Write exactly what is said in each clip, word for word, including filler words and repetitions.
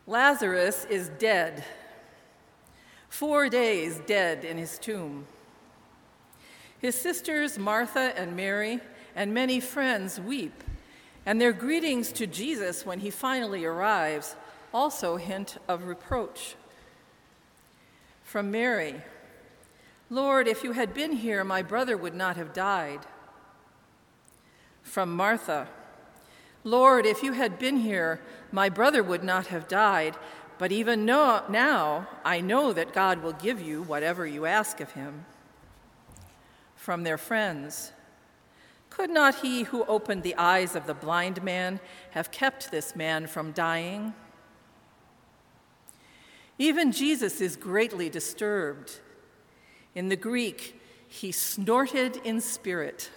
Lazarus is dead. Four days dead in his tomb. His sisters Martha and Mary and many friends weep, and their greetings to Jesus when he finally arrives also hint of reproach. From Mary, "Lord, if you had been here, my brother would not have died." From Martha, "Lord, if you had been here, my brother would not have died, but even no, now I know that God will give you whatever you ask of him." From their friends, "Could not he who opened the eyes of the blind man have kept this man from dying?" Even Jesus is greatly disturbed. In the Greek, he snorted in spirit.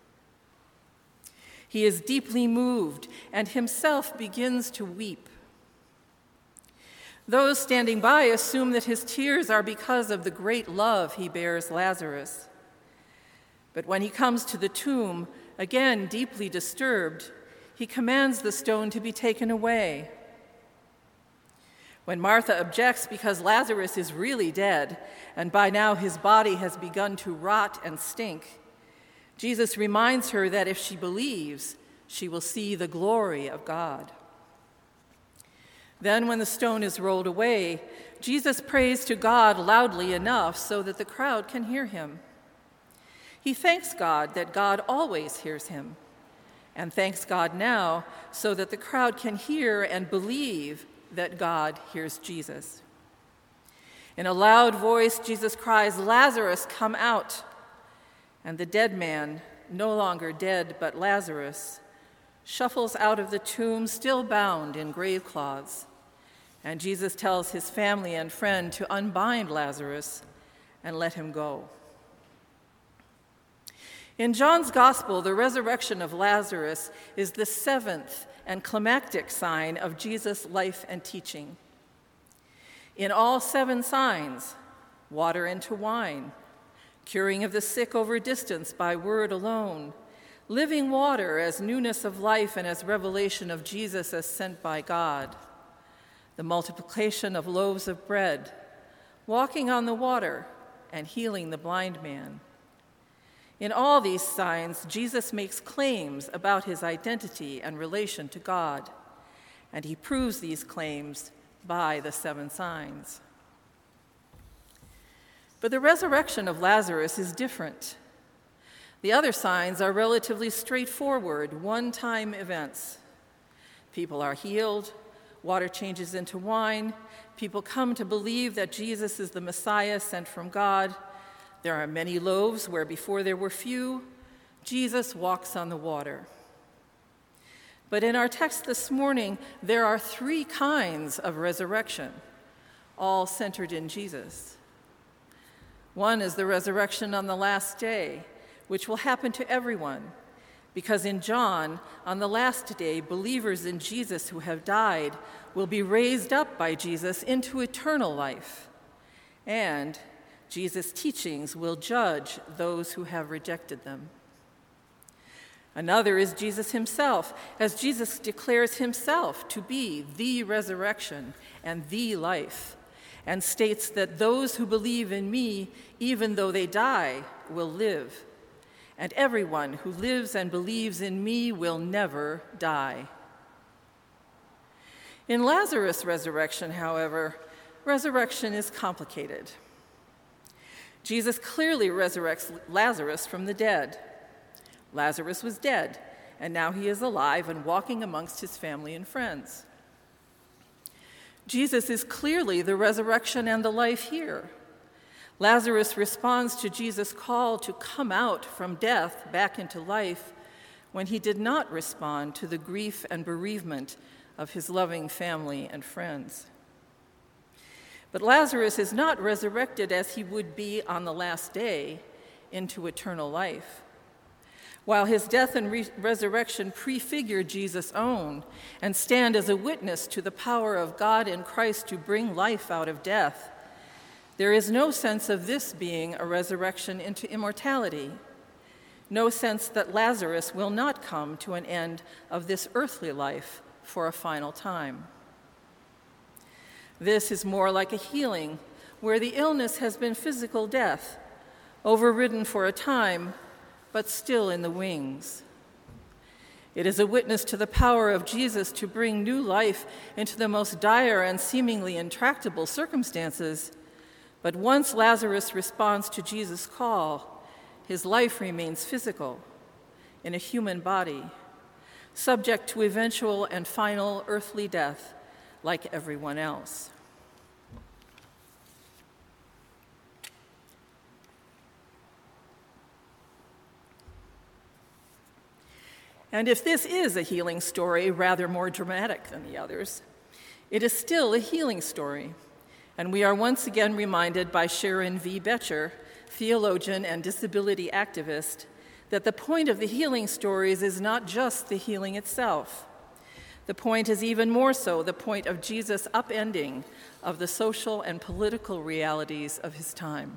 He is deeply moved and himself begins to weep. Those standing by assume that his tears are because of the great love he bears Lazarus. But when he comes to the tomb, again deeply disturbed, he commands the stone to be taken away. When Martha objects because Lazarus is really dead, and by now his body has begun to rot and stink, Jesus reminds her that if she believes, she will see the glory of God. Then, when the stone is rolled away, Jesus prays to God loudly enough so that the crowd can hear him. He thanks God that God always hears him, and thanks God now so that the crowd can hear and believe that God hears Jesus. In a loud voice, Jesus cries, "Lazarus, come out!" And the dead man, no longer dead but Lazarus, shuffles out of the tomb, still bound in grave cloths. And Jesus tells his family and friend to unbind Lazarus and let him go. In John's Gospel, the resurrection of Lazarus is the seventh and climactic sign of Jesus' life and teaching. In all seven signs, water into wine, curing of the sick over distance by word alone, living water as newness of life and as revelation of Jesus as sent by God, the multiplication of loaves of bread, walking on the water, and healing the blind man. In all these signs, Jesus makes claims about his identity and relation to God, and he proves these claims by the seven signs. But the resurrection of Lazarus is different. The other signs are relatively straightforward, one-time events. People are healed, water changes into wine, people come to believe that Jesus is the Messiah sent from God. There are many loaves where before there were few. Jesus walks on the water. But in our text this morning, there are three kinds of resurrection, all centered in Jesus. One is the resurrection on the last day, which will happen to everyone, because in John, on the last day, believers in Jesus who have died will be raised up by Jesus into eternal life, and Jesus' teachings will judge those who have rejected them. Another is Jesus himself, as Jesus declares himself to be the resurrection and the life, and states that those who believe in me, even though they die, will live, and everyone who lives and believes in me will never die. In Lazarus' resurrection, however, resurrection is complicated. Jesus clearly resurrects Lazarus from the dead. Lazarus was dead, and now he is alive and walking amongst his family and friends. Jesus is clearly the resurrection and the life here. Lazarus responds to Jesus' call to come out from death back into life when he did not respond to the grief and bereavement of his loving family and friends. But Lazarus is not resurrected as he would be on the last day into eternal life. While his death and re- resurrection prefigure Jesus' own and stand as a witness to the power of God in Christ to bring life out of death, there is no sense of this being a resurrection into immortality, no sense that Lazarus will not come to an end of this earthly life for a final time. This is more like a healing, where the illness has been physical death, overridden for a time, but still in the wings. It is a witness to the power of Jesus to bring new life into the most dire and seemingly intractable circumstances. But once Lazarus responds to Jesus' call, his life remains physical, in a human body, subject to eventual and final earthly death like everyone else. And if this is a healing story, rather more dramatic than the others, it is still a healing story. And we are once again reminded by Sharon V. Betcher, theologian and disability activist, that the point of the healing stories is not just the healing itself. The point is even more so the point of Jesus' upending of the social and political realities of his time.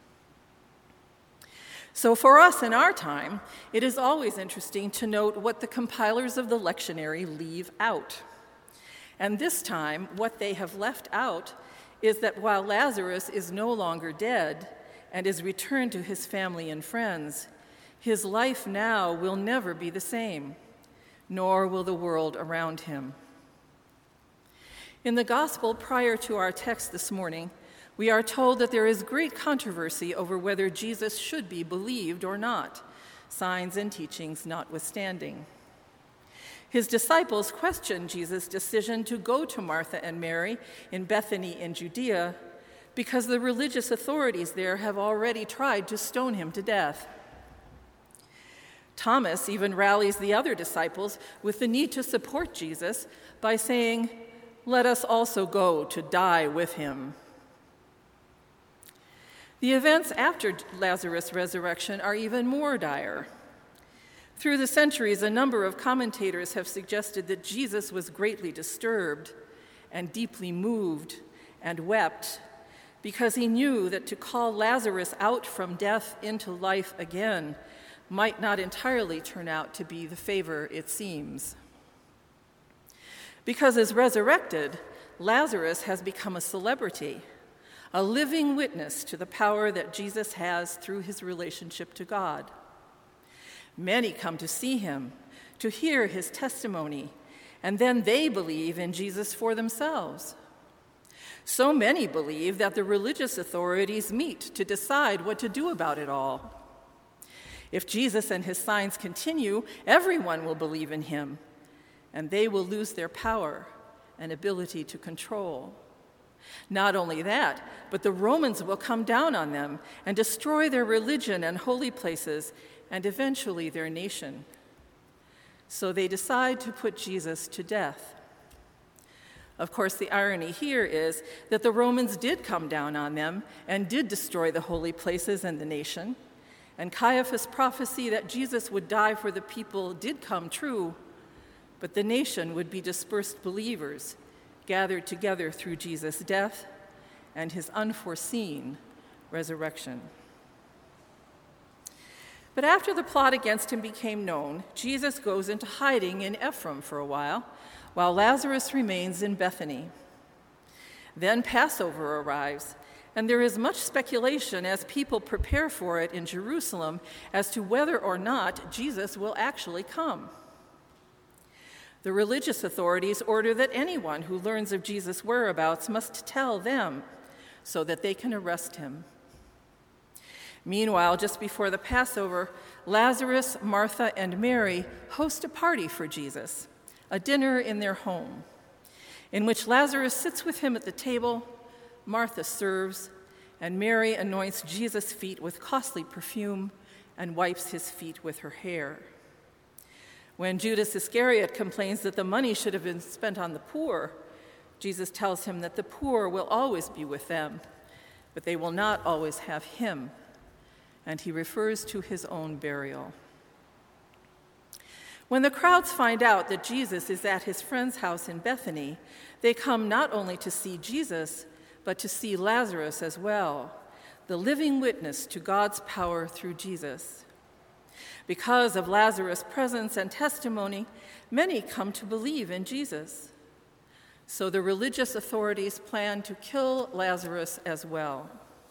So for us in our time, it is always interesting to note what the compilers of the lectionary leave out. And this time, what they have left out is that while Lazarus is no longer dead and is returned to his family and friends, his life now will never be the same, nor will the world around him. In the gospel prior to our text this morning, we are told that there is great controversy over whether Jesus should be believed or not, signs and teachings notwithstanding. His disciples question Jesus' decision to go to Martha and Mary in Bethany in Judea because the religious authorities there have already tried to stone him to death. Thomas even rallies the other disciples with the need to support Jesus by saying, "Let us also go to die with him." The events after Lazarus' resurrection are even more dire. Through the centuries, a number of commentators have suggested that Jesus was greatly disturbed and deeply moved and wept because he knew that to call Lazarus out from death into life again might not entirely turn out to be the favor it seems. Because as resurrected, Lazarus has become a celebrity, a living witness to the power that Jesus has through his relationship to God. Many come to see him, to hear his testimony, and then they believe in Jesus for themselves. So many believe that the religious authorities meet to decide what to do about it all. If Jesus and his signs continue, everyone will believe in him, and they will lose their power and ability to control. Not only that, but the Romans will come down on them and destroy their religion and holy places and eventually their nation. So they decide to put Jesus to death. Of course, the irony here is that the Romans did come down on them and did destroy the holy places and the nation. And Caiaphas' prophecy that Jesus would die for the people did come true, but the nation would be dispersed believers gathered together through Jesus' death and his unforeseen resurrection. But after the plot against him became known, Jesus goes into hiding in Ephraim for a while, while Lazarus remains in Bethany. Then Passover arrives, and there is much speculation as people prepare for it in Jerusalem as to whether or not Jesus will actually come. The religious authorities order that anyone who learns of Jesus' whereabouts must tell them so that they can arrest him. Meanwhile, just before the Passover, Lazarus, Martha, and Mary host a party for Jesus, a dinner in their home, in which Lazarus sits with him at the table, Martha serves, and Mary anoints Jesus' feet with costly perfume and wipes his feet with her hair. When Judas Iscariot complains that the money should have been spent on the poor, Jesus tells him that the poor will always be with them, but they will not always have him, and he refers to his own burial. When the crowds find out that Jesus is at his friend's house in Bethany, they come not only to see Jesus, but to see Lazarus as well, the living witness to God's power through Jesus. Because of Lazarus' presence and testimony, many come to believe in Jesus. So the religious authorities planned to kill Lazarus as well.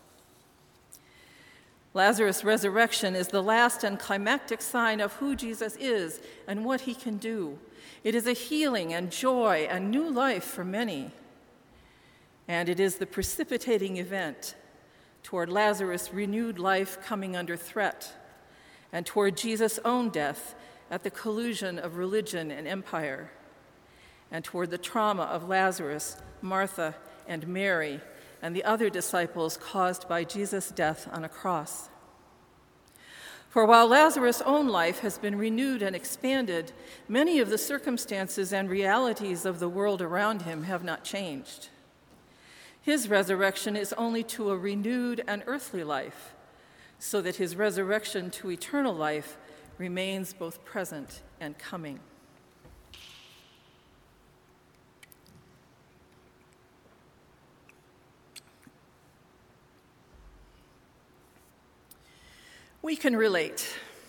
Lazarus' resurrection is the last and climactic sign of who Jesus is and what he can do. It is a healing and joy and new life for many. And it is the precipitating event toward Lazarus' renewed life coming under threat and toward Jesus' own death at the collusion of religion and empire, and toward the trauma of Lazarus, Martha, and Mary, and the other disciples caused by Jesus' death on a cross. For while Lazarus' own life has been renewed and expanded, many of the circumstances and realities of the world around him have not changed. His resurrection is only to a renewed and earthly life, so that his resurrection to eternal life remains both present and coming. We can relate.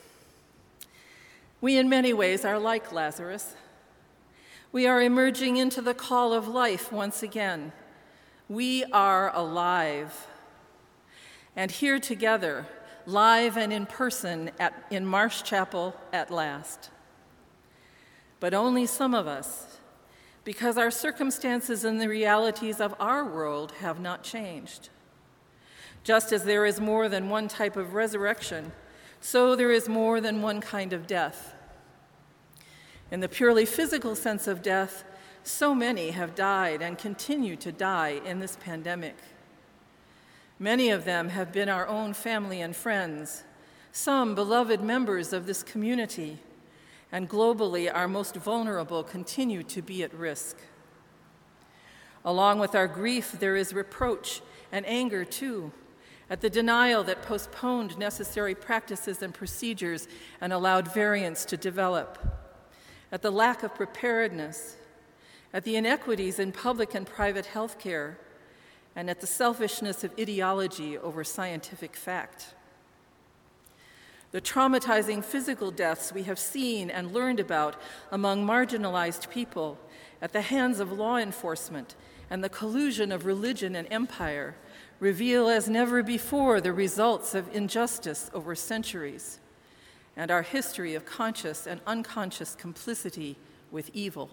We, in many ways, are like Lazarus. We are emerging into the call of life once again. We are alive. And here together, live and in person at, in Marsh Chapel at last. But only some of us, because our circumstances and the realities of our world have not changed. Just as there is more than one type of resurrection, so there is more than one kind of death. In the purely physical sense of death, so many have died and continue to die in this pandemic. Many of them have been our own family and friends, some beloved members of this community, and globally our most vulnerable continue to be at risk. Along with our grief, there is reproach and anger too, at the denial that postponed necessary practices and procedures and allowed variants to develop, at the lack of preparedness, at the inequities in public and private health care, and at the selfishness of ideology over scientific fact. The traumatizing physical deaths we have seen and learned about among marginalized people at the hands of law enforcement and the collusion of religion and empire reveal as never before the results of injustice over centuries and our history of conscious and unconscious complicity with evil.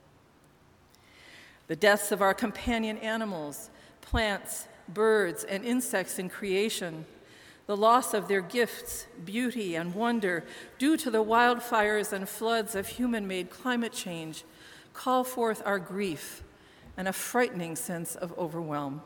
The deaths of our companion animals, plants, birds, and insects in creation, the loss of their gifts, beauty, and wonder due to the wildfires and floods of human-made climate change call forth our grief and a frightening sense of overwhelm.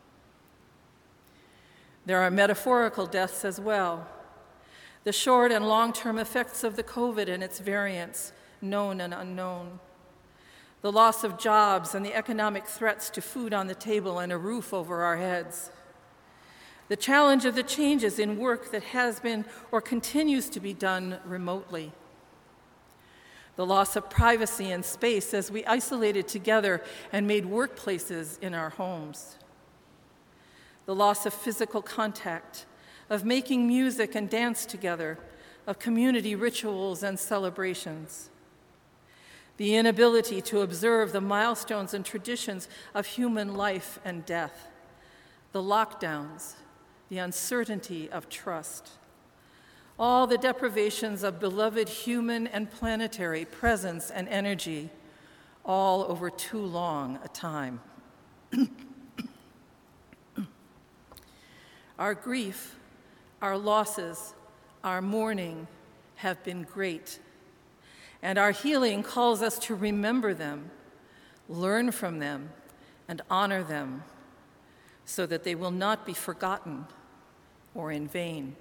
There are metaphorical deaths as well. The short and long-term effects of the COVID and its variants, known and unknown. The loss of jobs and the economic threats to food on the table and a roof over our heads. The challenge of the changes in work that has been or continues to be done remotely. The loss of privacy and space as we isolated together and made workplaces in our homes. The loss of physical contact, of making music and dance together, of community rituals and celebrations. The inability to observe the milestones and traditions of human life and death. The lockdowns, the uncertainty of trust. All the deprivations of beloved human and planetary presence and energy, all over too long a time. Our grief, our losses, our mourning have been great, and our healing calls us to remember them, learn from them, and honor them, so that they will not be forgotten or in vain.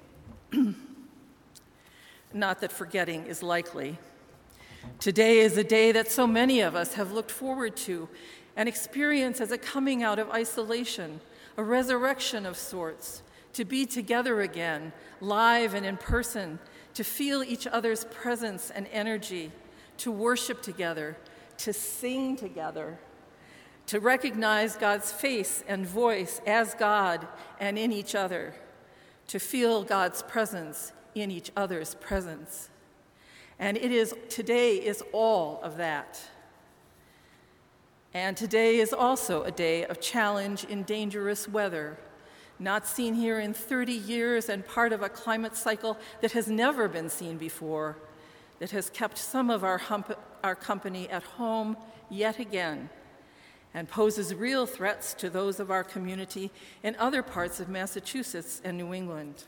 Not that forgetting is likely. Today is a day that so many of us have looked forward to and experience as a coming out of isolation, a resurrection of sorts, to be together again, live and in person, to feel each other's presence and energy, to worship together, to sing together, to recognize God's face and voice as God and in each other, to feel God's presence in each other's presence. And it is, today is all of that. And today is also a day of challenge in dangerous weather, not seen here in thirty years and part of a climate cycle that has never been seen before, that has kept some of our, hump, our company at home yet again, and poses real threats to those of our community in other parts of Massachusetts and New England.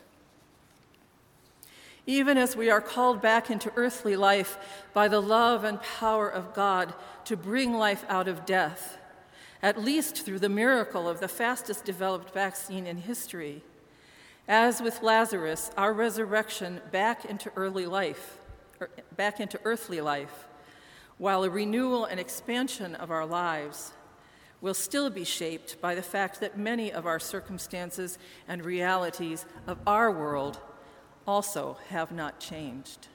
Even as we are called back into earthly life by the love and power of God to bring life out of death, at least through the miracle of the fastest developed vaccine in history, as with Lazarus, our resurrection back into early life, or back into earthly life, while a renewal and expansion of our lives will still be shaped by the fact that many of our circumstances and realities of our world also have not changed.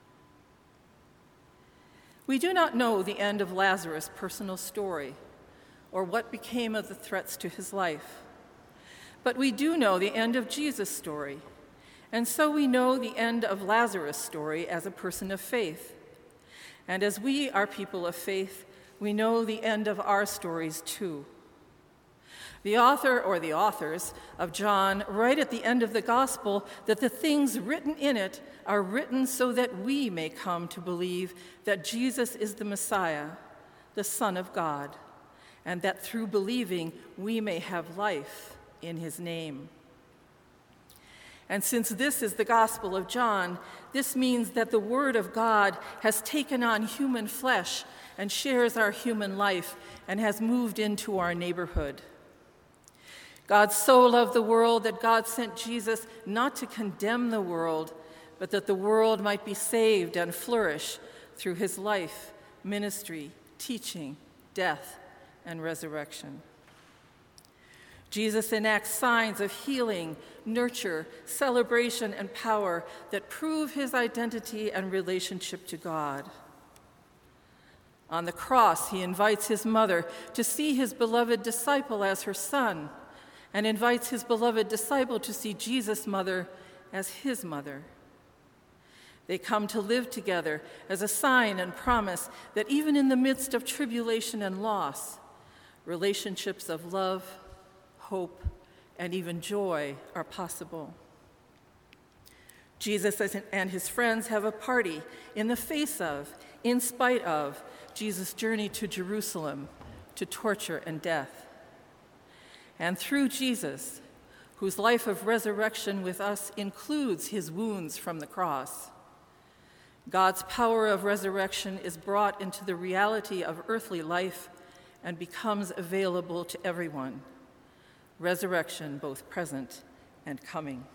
We do not know the end of Lazarus' personal story or what became of the threats to his life, but we do know the end of Jesus' story, and so we know the end of Lazarus' story as a person of faith. And as we are people of faith, we know the end of our stories too. The author or the authors of John write at the end of the gospel that the things written in it are written so that we may come to believe that Jesus is the Messiah, the Son of God, and that through believing we may have life in his name. And since this is the Gospel of John, this means that the Word of God has taken on human flesh and shares our human life and has moved into our neighborhood. God so loved the world that God sent Jesus not to condemn the world, but that the world might be saved and flourish through his life, ministry, teaching, death, and resurrection. Jesus enacts signs of healing, nurture, celebration, and power that prove his identity and relationship to God. On the cross, he invites his mother to see his beloved disciple as her son, and invites his beloved disciple to see Jesus' mother as his mother. They come to live together as a sign and promise that even in the midst of tribulation and loss, relationships of love, hope, and even joy are possible. Jesus and his friends have a party in the face of, in spite of, Jesus' journey to Jerusalem, to torture and death. And through Jesus, whose life of resurrection with us includes his wounds from the cross, God's power of resurrection is brought into the reality of earthly life and becomes available to everyone. Resurrection both present and coming.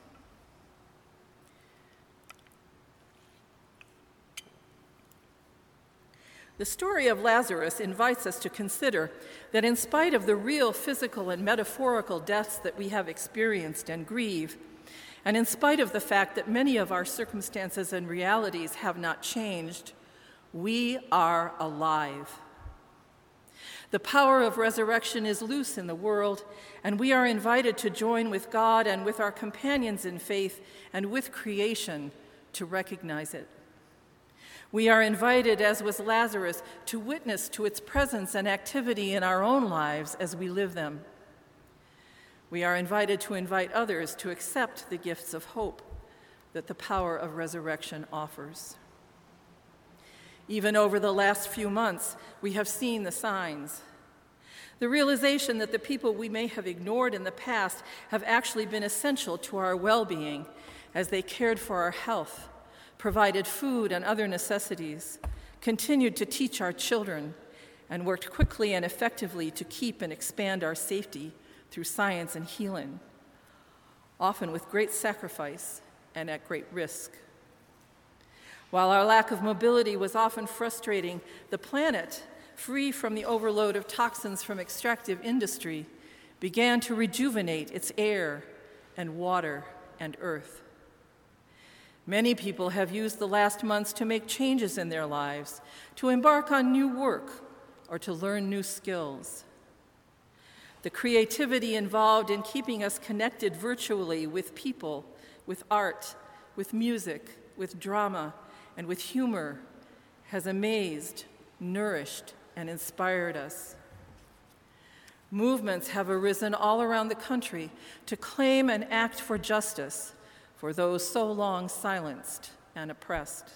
The story of Lazarus invites us to consider that in spite of the real physical and metaphorical deaths that we have experienced and grieve, and in spite of the fact that many of our circumstances and realities have not changed, we are alive. The power of resurrection is loose in the world, and we are invited to join with God and with our companions in faith and with creation to recognize it. We are invited, as was Lazarus, to witness to its presence and activity in our own lives as we live them. We are invited to invite others to accept the gifts of hope that the power of resurrection offers. Even over the last few months, we have seen the signs. The realization that the people we may have ignored in the past have actually been essential to our well-being as they cared for our health, provided food and other necessities, continued to teach our children, and worked quickly and effectively to keep and expand our safety through science and healing, often with great sacrifice and at great risk. While our lack of mobility was often frustrating, the planet, free from the overload of toxins from extractive industry, began to rejuvenate its air and water and earth. Many people have used the last months to make changes in their lives, to embark on new work, or to learn new skills. The creativity involved in keeping us connected virtually with people, with art, with music, with drama, and with humor has amazed, nourished, and inspired us. Movements have arisen all around the country to claim and act for justice for those so long silenced and oppressed.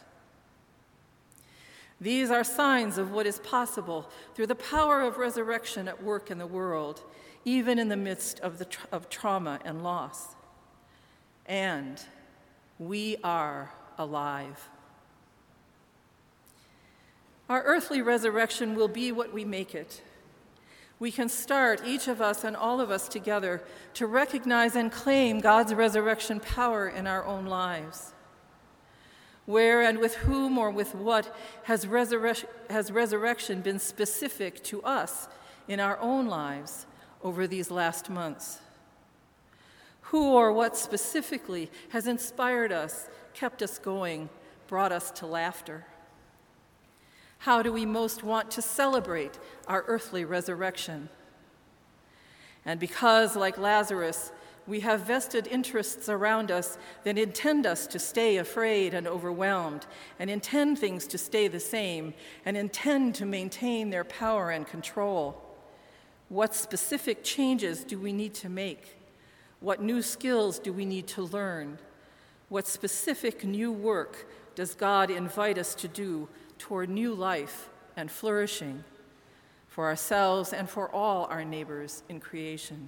These are signs of what is possible through the power of resurrection at work in the world, even in the midst of, the tra- of trauma and loss. And we are alive. Our earthly resurrection will be what we make it. We can start, each of us and all of us together, to recognize and claim God's resurrection power in our own lives. Where and with whom or with what has, resurre- has resurrection been specific to us in our own lives over these last months? Who or what specifically has inspired us, kept us going, brought us to laughter? How do we most want to celebrate our earthly resurrection? And because, like Lazarus, we have vested interests around us that intend us to stay afraid and overwhelmed, and intend things to stay the same, and intend to maintain their power and control, what specific changes do we need to make? What new skills do we need to learn? What specific new work does God invite us to do toward new life and flourishing for ourselves and for all our neighbors in creation?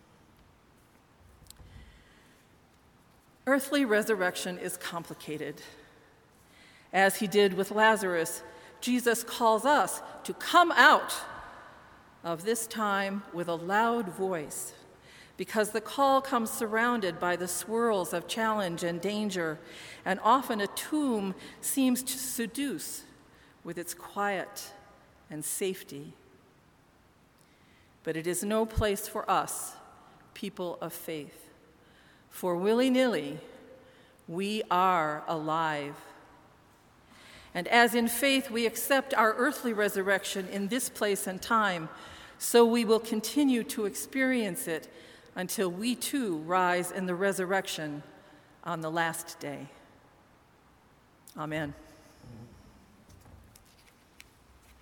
Earthly resurrection is complicated. As he did with Lazarus, Jesus calls us to come out of this time with a loud voice, because the call comes surrounded by the swirls of challenge and danger, and often a tomb seems to seduce with its quiet and safety. But it is no place for us, people of faith. For willy-nilly, we are alive. And as in faith we accept our earthly resurrection in this place and time, so we will continue to experience it until we too rise in the resurrection on the last day. Amen.